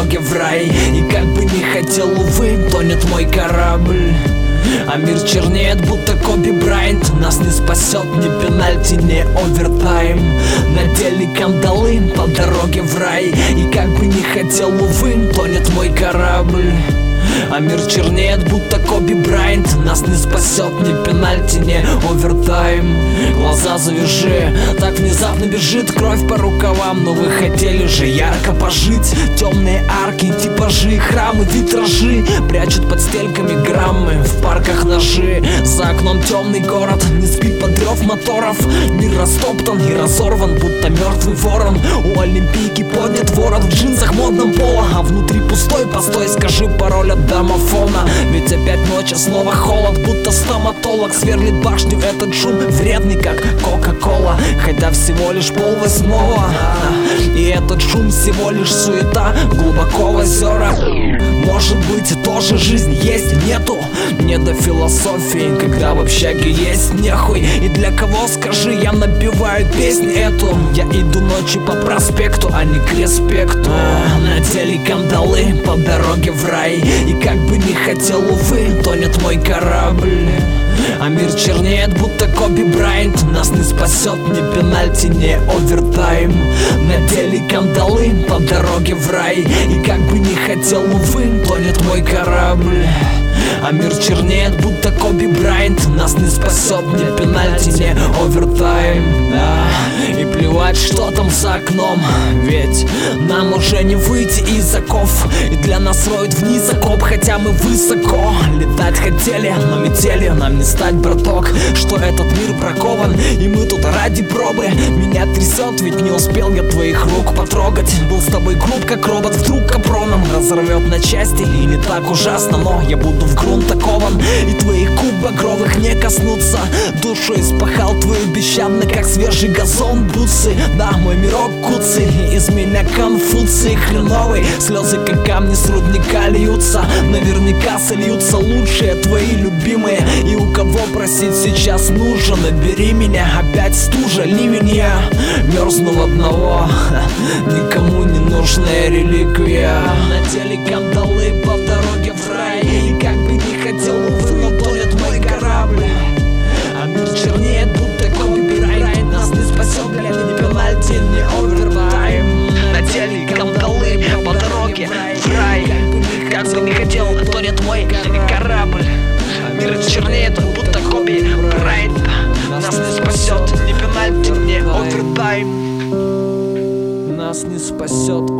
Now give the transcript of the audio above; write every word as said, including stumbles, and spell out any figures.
дороге в рай. И как бы не хотел, увы, тонет мой корабль. А мир чернеет, будто Коби Брайант. Нас не спасет ни пенальти, ни овертайм. Надели кандалы по дороге в рай. И как бы не хотел, увы, тонет мой корабль. А мир чернеет, будто Коби Брайант. Нас не спасет ни пенальти, ни овертайм. Глаза завяжи, так внезапно бежит кровь по рукавам. Но вы хотели же ярко пожить. Темные арки, типажи, храмы, витражи прячут под стельками граммы, в парках ножи. За окном темный город, не спит под рев моторов. Мир растоптан и разорван, будто мертвый ворон. У Олимпийки поднят ворот в джинсах модном поло, а внутри пустой постой, скажи пароль от домофона. Ведь опять ночь, а снова холод, будто стоматолог сверлит башню. Этот шум вредный, как Кока-Кола, хотя всего лишь полвосьмого. И этот шум всего лишь суета глубоко в озера. Может быть, и тоже жизнь есть, нету. Не до философии, когда в общаге есть нехуй. И для кого, скажи, я напеваю песнь эту? Я иду ночью по проспекту, а не к респекту. а, Надели кандалы по дороге в рай. И как бы не хотел, увы, тонет мой корабль. А мир чернеет, будто Коби Брайант. Нас не спасет ни пенальти, ни овертайм. Надели кандалы по дороге в рай. И как бы не хотел, увы, тонет мой корабль. А мир чернеет, будто Коби Брайант. Нас не спасет ни пенальти, ни овертайм. да. И плевать, что там за окном, ведь нам уже не выйти из оков. И для нас роют вниз окоп, хотя мы высоко летать хотели, но метели нам не стать, браток. Что этот мир бракован, и мы тут ради пробы. Меня трясет, ведь не успел я твоих рук потрогать. Был с тобой груб, как робот, вдруг капроном разорвет на части. И не так ужасно, но я буду в грунт окован. И твоих губ багровых не коснуться. Душу испахал твою бесщадно, как свежий газон бутсы. Да, мой мирок куцый, из меня Конфуций хреновый. Слезы, как камни с рудника льются. Наверняка сольются лучшие твои любимые. И у кого просить сейчас нужно, набери меня. Опять стужа, ливень, я мерзну в одного. Никому не нужная реликвия. Надели кандалы по дороге в рай. И как бы не хотел, увы, но тонет мой корабль. А мир чернеет, будто Коби Брайант. Нас не спасет, блядь, ни пенальти, ни овертайм. Надели кандалы по дороге в рай. Как бы не хотел, тонет мой корабль. А мир чернеет, будто Коби Брайант. Нас не спасет ни пенальти, ни овертайм. Нас не спасет